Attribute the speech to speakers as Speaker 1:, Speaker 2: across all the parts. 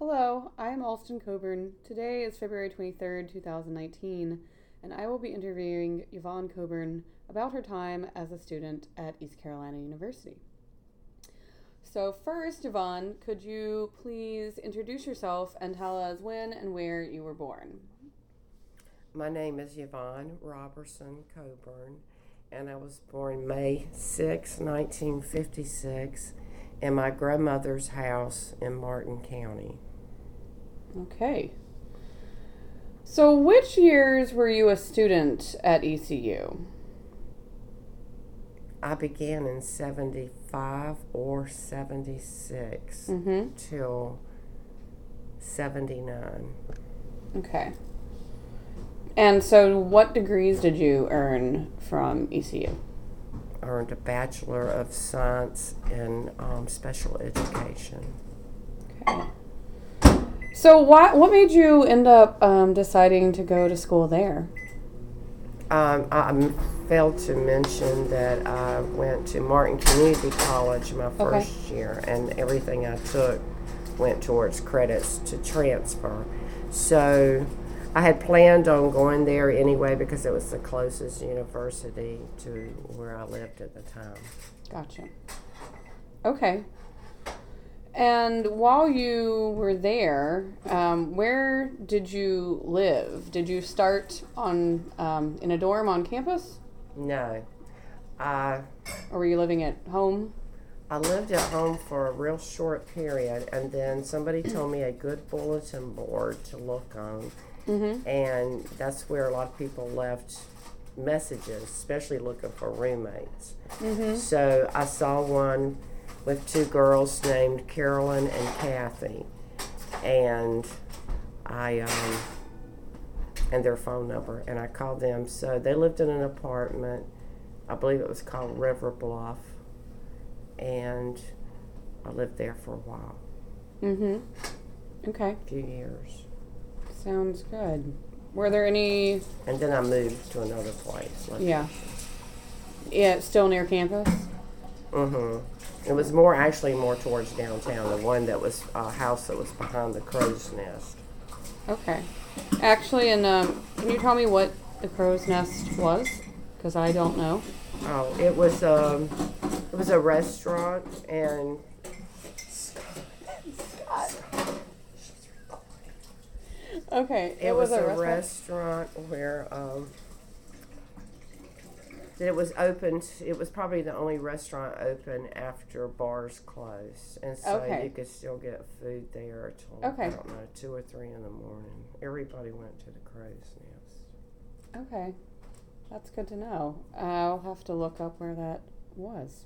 Speaker 1: Hello, I am Alston Coburn. Today is February 23rd, 2019, and I will be interviewing Yvonne Coburn about her time as a student at East Carolina University. So, first, Yvonne, could you please introduce yourself and tell us when and where you were born?
Speaker 2: My name is Yvonne Robertson Coburn, and I was born May 6, 1956, in my grandmother's house in Martin County.
Speaker 1: Okay. So, which years were you a student at ECU?
Speaker 2: I began in 75 or 76 till 79.
Speaker 1: Okay. And so, what degrees did you earn from ECU?
Speaker 2: Earned a Bachelor of Science in Special Education.
Speaker 1: Okay. So, what made you end up deciding to go to school there?
Speaker 2: I failed to mention that I went to Martin Community College my first year, and everything I took went towards credits to transfer. So I had planned on going there anyway because it was the closest university to where I lived at the time.
Speaker 1: Gotcha. Okay. And while you were there, where did you live? Did you start on in a dorm on campus,
Speaker 2: No,
Speaker 1: or were you living at home?
Speaker 2: I lived at home for a real short period, and then somebody told me a good bulletin board to look on, and that's where a lot of people left messages, especially looking for roommates. So I saw one with two girls named Carolyn and Kathy, and and their phone number, and I called them. So they lived in an apartment, I believe it was called River Bluff, and I lived there for a while.
Speaker 1: Okay.
Speaker 2: A few years.
Speaker 1: Sounds good. Were there any?
Speaker 2: And then I moved to another place.
Speaker 1: Yeah. Yeah, still near campus?
Speaker 2: It was more towards downtown. The one that was a house that was behind the Crow's Nest.
Speaker 1: Okay. Actually, and can you tell me what the Crow's Nest was? Because I don't know.
Speaker 2: Oh, it was a restaurant, and
Speaker 1: Okay.
Speaker 2: it was a restaurant where it was open. It was probably the only restaurant open after bars closed, and so you could still get food there till I don't know 2 or 3 in the morning. Everybody went to the Crow's Nest.
Speaker 1: Okay, that's good to know. I'll have to look up where that was.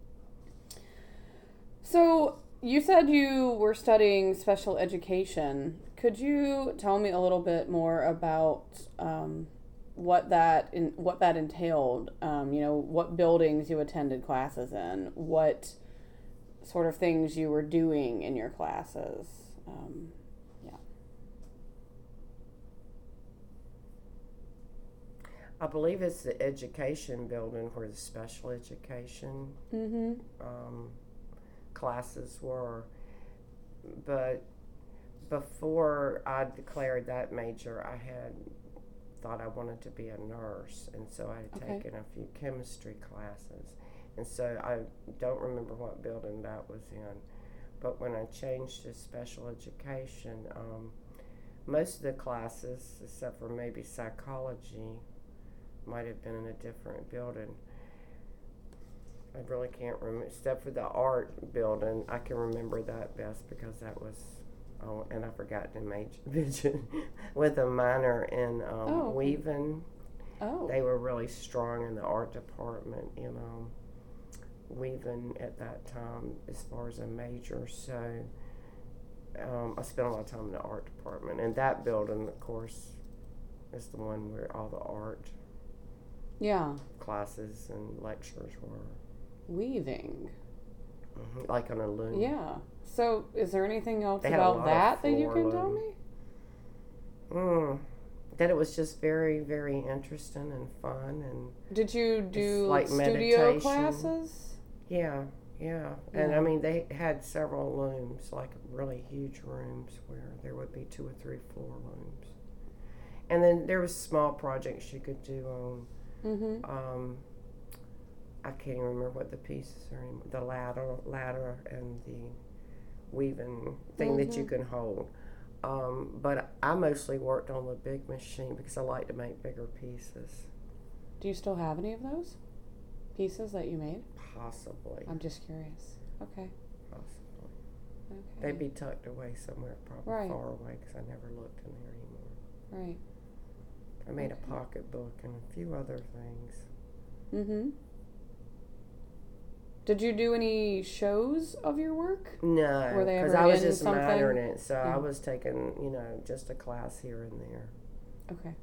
Speaker 1: So you said you were studying special education. Could you tell me a little bit more about what that entailed? What buildings you attended classes in, what sort of things you were doing in your classes.
Speaker 2: I believe it's the education building where the special education classes were. But before I declared that major, I had thought I wanted to be a nurse, and so I had taken a few chemistry classes, and so I don't remember what building that was in. But when I changed to special education, most of the classes, except for maybe psychology, might have been in a different building. I really can't remember, except for the art building. I can remember that best because that was, and I forgot to mention, with a minor in weaving. They were really strong in the art department in weaving at that time as far as a major. So I spent a lot of time in the art department. And that building, of course, is the one where all the art classes and lectures were.
Speaker 1: Weaving.
Speaker 2: Like on a loom.
Speaker 1: Yeah. So, is there anything else about that you can tell me?
Speaker 2: That it was just very, very interesting and fun. And
Speaker 1: did you do
Speaker 2: like
Speaker 1: studio
Speaker 2: meditation
Speaker 1: classes?
Speaker 2: Yeah. Yeah, and
Speaker 1: Yeah.
Speaker 2: I mean they had several looms, like really huge rooms where there would be 2 or 3 floor looms, and then there was small projects you could do on.
Speaker 1: Mm-hmm.
Speaker 2: I can't even remember what the pieces are anymore. The ladder, and the weaving thing that you
Speaker 1: Mm-hmm.
Speaker 2: can hold. But I mostly worked on the big machine because I like to make bigger pieces.
Speaker 1: Do you still have any of those pieces that you made?
Speaker 2: Possibly.
Speaker 1: I'm just curious. Okay.
Speaker 2: Possibly.
Speaker 1: Okay.
Speaker 2: They'd be tucked away somewhere, probably
Speaker 1: Right.
Speaker 2: far away, because I never looked in there anymore.
Speaker 1: Right.
Speaker 2: I made
Speaker 1: Okay.
Speaker 2: a pocketbook and a few other things.
Speaker 1: Mm-hmm. Did you do any shows of your work?
Speaker 2: No,
Speaker 1: Were they
Speaker 2: because
Speaker 1: ever
Speaker 2: I was
Speaker 1: in
Speaker 2: just
Speaker 1: something?
Speaker 2: minoring it, so
Speaker 1: Yeah.
Speaker 2: I was taking, just a class here and there.
Speaker 1: Okay.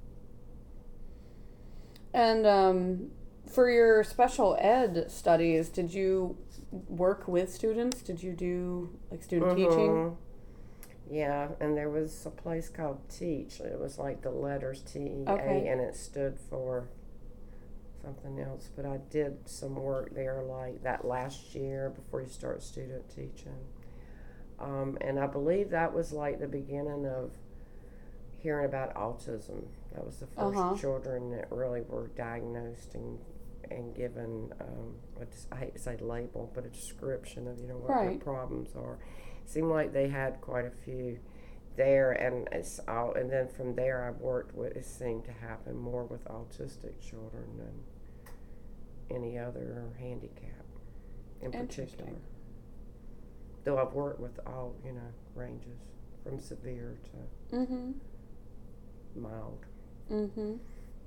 Speaker 1: And for your special ed studies, did you work with students? Did you do like student teaching?
Speaker 2: Yeah, and there was a place called Teach. It was like the letters TEA,
Speaker 1: Okay.
Speaker 2: and it stood for something else. But I did some work there like that last year before you start student teaching. And I believe that was like the beginning of hearing about autism. That was the first children that really were diagnosed and given, I hate to say label, but a description of, what their
Speaker 1: Right.
Speaker 2: problems are. It seemed like they had quite a few there, and and then from there I worked with, it seemed to happen more with autistic children than any other handicap in particular.
Speaker 1: Interesting.
Speaker 2: Though I've worked with all, ranges from severe to
Speaker 1: Mm-hmm.
Speaker 2: mild.
Speaker 1: Mm-hmm.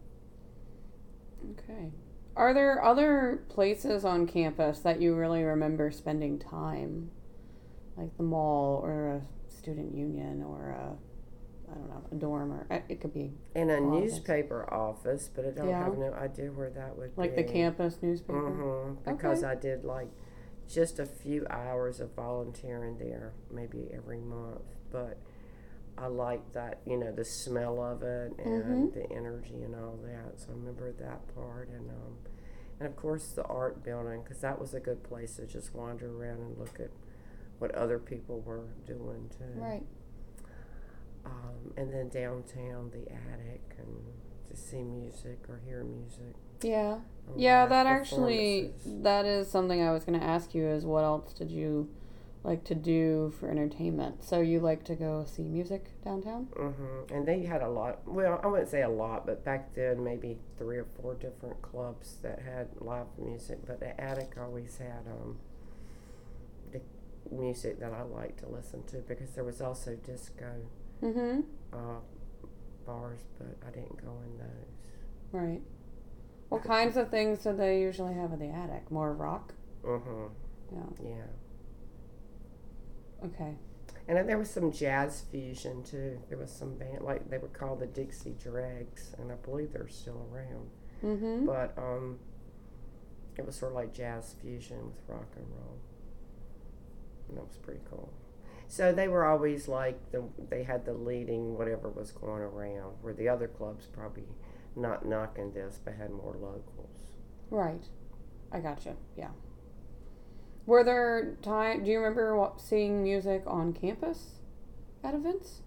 Speaker 1: Okay. Are there other places on campus that you really remember spending time? Like the mall or a student union or I don't know, a dorm, or it could be
Speaker 2: In a
Speaker 1: office.
Speaker 2: newspaper office, but I don't
Speaker 1: Yeah.
Speaker 2: have no idea where that would
Speaker 1: like
Speaker 2: be.
Speaker 1: the campus newspaper.
Speaker 2: Mm-hmm. Because I did like just a few hours of volunteering there, maybe every month. But I liked that, the smell of it and the energy and all that. So I remember that part, and of course the art building, because that was a good place to just wander around and look at what other people were doing too.
Speaker 1: Right.
Speaker 2: And then downtown, the attic, and to see music or hear music.
Speaker 1: Yeah.
Speaker 2: or
Speaker 1: Yeah,
Speaker 2: live
Speaker 1: that actually,
Speaker 2: performances.
Speaker 1: that is something I was going to ask you is what else did you like to do for entertainment? So you like to go see music downtown?
Speaker 2: And they had a lot. Well, I wouldn't say a lot, but back then maybe 3 or 4 different clubs that had live music. But the attic always had the music that I liked to listen to, because there was also disco
Speaker 1: Mm-hmm.
Speaker 2: bars, but I didn't go in those.
Speaker 1: Right. What kinds of things do they usually have in the attic? More rock? Yeah. Okay.
Speaker 2: And then there was some jazz fusion too. There was some band, like they were called the Dixie Dregs, and I believe they're still around.
Speaker 1: Mm-hmm.
Speaker 2: But it was sort of like jazz fusion with rock and roll, and that was pretty cool. So they were always like they had the leading whatever was going around, where the other clubs probably not knocking this, but had more locals.
Speaker 1: Right. I gotcha. Yeah. Were there do you remember seeing music on campus at events?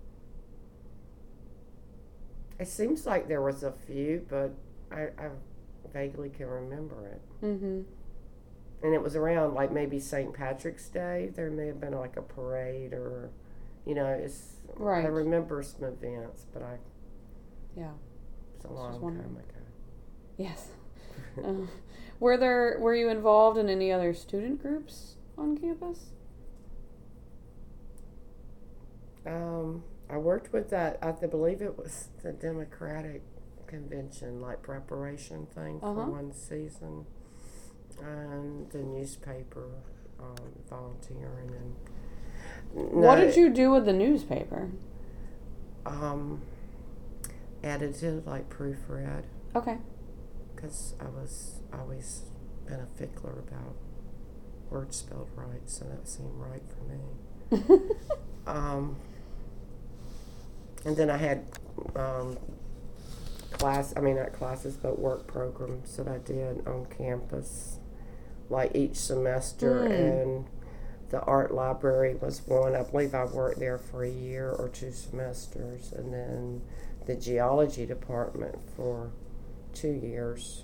Speaker 2: It seems like there was a few, but I vaguely can remember it.
Speaker 1: Mm-hmm.
Speaker 2: And it was around like maybe St. Patrick's Day. There may have been like a parade, or, it's.
Speaker 1: Right.
Speaker 2: I remember some events, but
Speaker 1: Yeah.
Speaker 2: it's a long time ago.
Speaker 1: Yes. Were you involved in any other student groups on campus?
Speaker 2: I worked with that. I believe it was the Democratic Convention, like preparation thing for one season, and the newspaper, volunteering, and
Speaker 1: What did you do with the newspaper?
Speaker 2: Edited, like proofread.
Speaker 1: Okay.
Speaker 2: Because I was always been a fickler about words spelled right, so that seemed right for me. And then I had not classes, but work programs that I did on campus, like each semester, and the art library was one. I believe I worked there for a year or 2 semesters, and then the geology department for 2 years.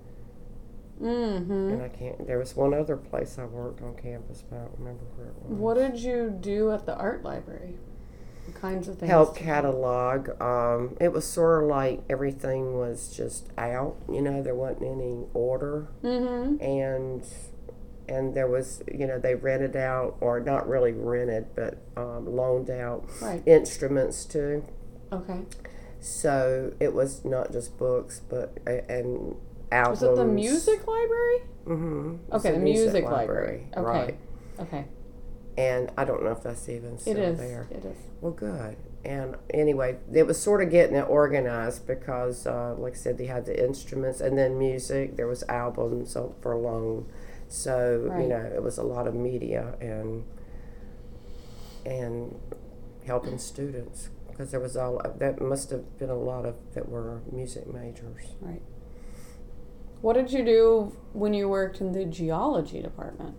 Speaker 2: And I can't. There was one other place I worked on campus, but I don't remember where it was.
Speaker 1: What did you do at the art library? What kinds of things?
Speaker 2: Help catalog. It was sort of like everything was just out. There wasn't any order, and there was, they rented out, or not really rented, but loaned out instruments too.
Speaker 1: Okay.
Speaker 2: So it was not just books, but and albums.
Speaker 1: Was it the music library?
Speaker 2: Mm-hmm.
Speaker 1: Okay, the music library. Okay.
Speaker 2: Right.
Speaker 1: Okay.
Speaker 2: And I don't know if that's even still there.
Speaker 1: It is.
Speaker 2: Well, good. And anyway, it was sort of getting it organized because, like I said, they had the instruments and then music. There was albums for loan. So, it was a lot of media and helping students, because that must have been a lot of that were music majors.
Speaker 1: Right. What did you do when you worked in the geology department?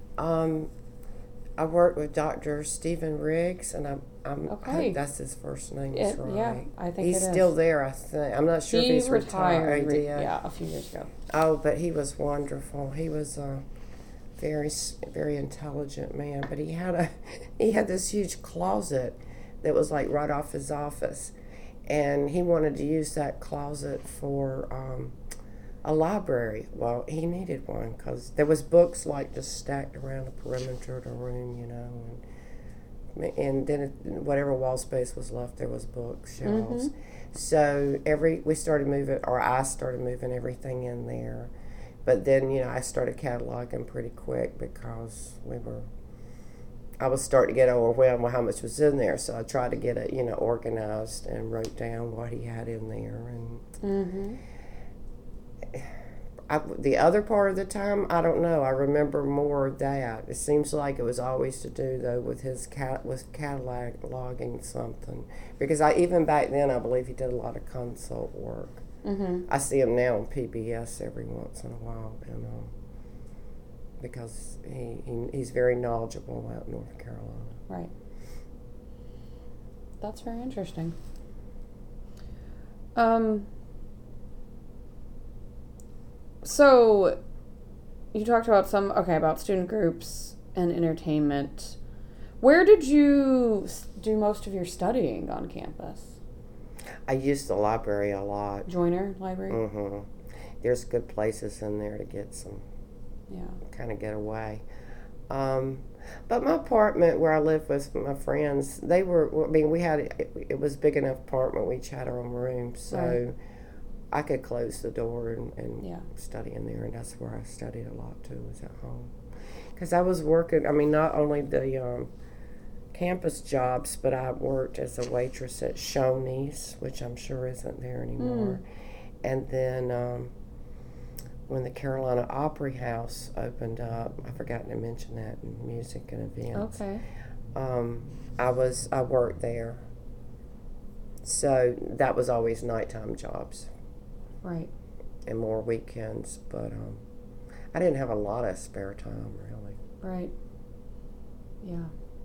Speaker 2: I worked with Dr. Stephen Riggs, and I hope that's his first name. Is right.
Speaker 1: Yeah, I think
Speaker 2: he's still there. I think I'm not sure if he's retired.
Speaker 1: Yeah, a few years ago.
Speaker 2: Oh, but he was wonderful. He was a very, very intelligent man. But he had this huge closet that was like right off his office, and he wanted to use that closet for a library. Well, he needed one because there was books like just stacked around the perimeter of the room, and then whatever wall space was left, there was books, shelves. So I started moving everything in there. But then, I started cataloging pretty quick because I was starting to get overwhelmed with how much was in there. So I tried to get it, organized, and wrote down what he had in there. And the other part of the time, I don't know. I remember more of that. It seems like it was always to do, though, with his cataloging something. Because even back then, I believe he did a lot of consult work. I see him now on PBS every once in a while, because he's very knowledgeable about North Carolina.
Speaker 1: Right. That's very interesting. So, you talked about about student groups and entertainment. Where did you do most of your studying on campus?
Speaker 2: I used the library a lot.
Speaker 1: Joyner Library?
Speaker 2: Mm-hmm. There's good places in there to get some, kind of get away. But my apartment where I lived with my friends, it was a big enough apartment. We each had our own room, so I could close the door and study in there, and that's where I studied a lot too, was at home. Because I was working, not only the campus jobs, but I worked as a waitress at Shoney's, which I'm sure isn't there anymore. And then when the Carolina Opry House opened up, I forgot to mention that in music and events.
Speaker 1: Okay.
Speaker 2: I worked there. So that was always nighttime jobs.
Speaker 1: Right.
Speaker 2: And more weekends, but I didn't have a lot of spare time, really.
Speaker 1: Right. Yeah.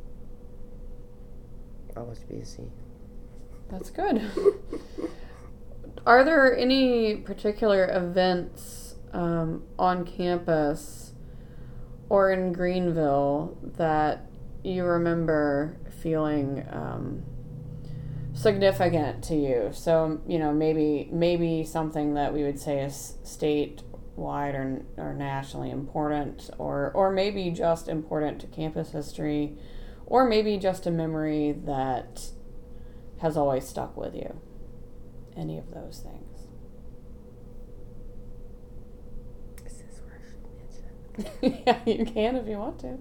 Speaker 2: I was busy.
Speaker 1: That's good. Are there any particular events on campus or in Greenville that you remember feeling significant to you? So, maybe something that we would say is statewide or nationally important, or maybe just important to campus history, or maybe just a memory that has always stuck with you. Any of those things.
Speaker 2: Is this where I should mention?
Speaker 1: Yeah, you can if you want to.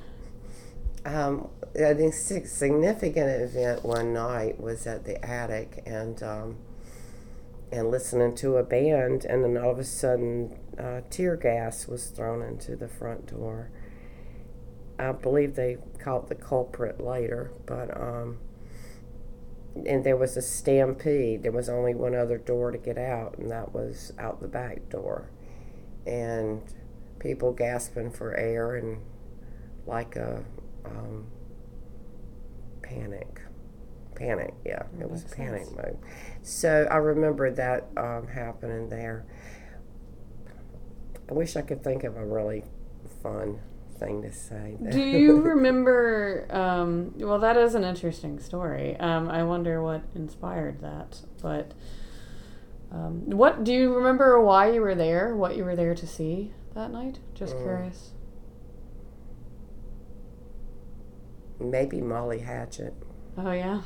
Speaker 2: I think significant event one night was at the attic and listening to a band, and then all of a sudden tear gas was thrown into the front door. I believe they caught the culprit later, but and there was a stampede. There was only one other door to get out, and that was out the back door. And people gasping for air and like a panic. Yeah, it was panic mode. So I remember that happening there. I wish I could think of a really fun thing to say.
Speaker 1: Do you remember? Well, that is an interesting story. I wonder what inspired that. But what do you remember? Why you were there? What you were there to see that night? Just curious.
Speaker 2: Maybe Molly Hatchet.
Speaker 1: Oh yeah.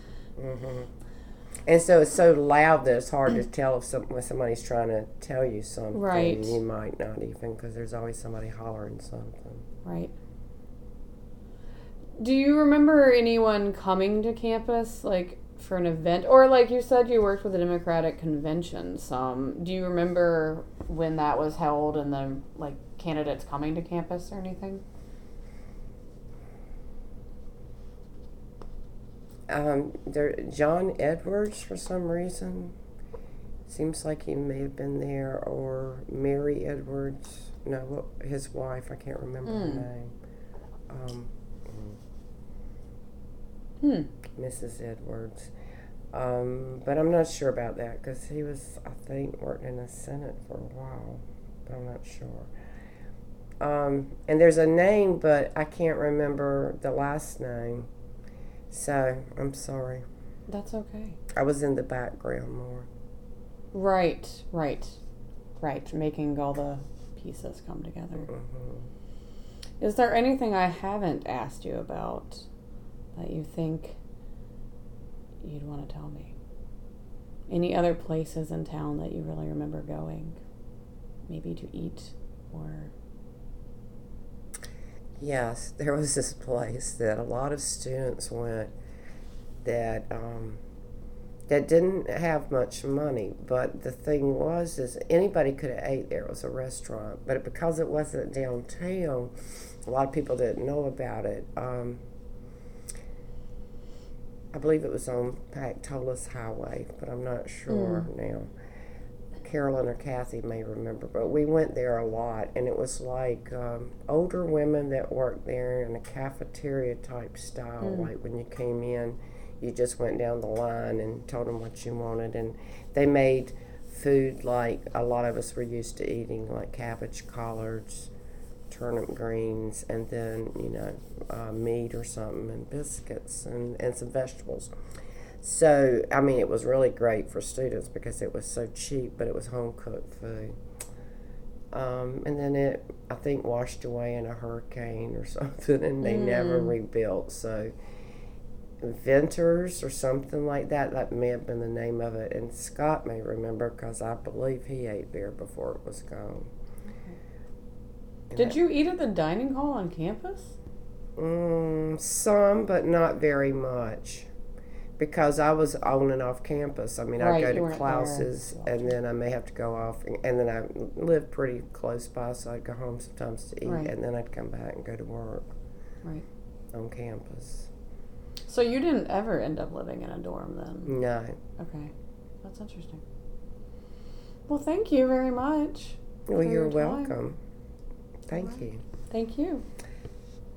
Speaker 2: And so it's so loud that it's hard to tell when somebody's trying to tell you something.
Speaker 1: Right.
Speaker 2: You might not even, because there's always somebody hollering something.
Speaker 1: Right. Do you remember anyone coming to campus, like, for an event? Or, like you said, you worked with the Democratic Convention some. Do you remember when that was held and the, like, candidates coming to campus or anything?
Speaker 2: John Edwards, for some reason, seems like he may have been there, or Mary Edwards. No, his wife. I can't remember her name. Mrs. Edwards. But I'm not sure about that because he was, I think, working in the Senate for a while. But I'm not sure. And there's a name, but I can't remember the last name. So, I'm sorry.
Speaker 1: That's okay.
Speaker 2: I was in the background more.
Speaker 1: Right. Making all the pieces come together. Is there anything I haven't asked you about that you think you'd want to tell me? Any other places in town that you really remember going? Maybe to eat or...
Speaker 2: Yes, there was this place that a lot of students went that that didn't have much money, but the thing was is anybody could have ate there. It was a restaurant, but because it wasn't downtown, a lot of people didn't know about it. I believe it was on Pactolus Highway, but I'm not sure now. Carolyn or Kathy may remember, but we went there a lot, and it was like older women that worked there in a cafeteria type style. Like when you came in, you just went down the line and told them what you wanted, and they made food like a lot of us were used to eating, like cabbage collards, turnip greens, and then meat or something, and biscuits and some vegetables. So, I mean, it was really great for students because it was so cheap, but it was home-cooked food. And then it, I think, washed away in a hurricane or something, and they never rebuilt. So, Venters or something like that, that may have been the name of it. And Scott may remember because I believe he ate there before it was gone.
Speaker 1: Did you eat at the dining hall on campus?
Speaker 2: Some, but not very much. Because I was on and off campus. I mean, I'd go to classes, and then I may have to go off. And then I lived pretty close by, so I'd go home sometimes to eat, and then I'd come back and go to work on campus.
Speaker 1: So you didn't ever end up living in a dorm then?
Speaker 2: No.
Speaker 1: Okay. That's interesting. Well, thank you very much.
Speaker 2: Well, you're welcome. Thank you.
Speaker 1: Thank you.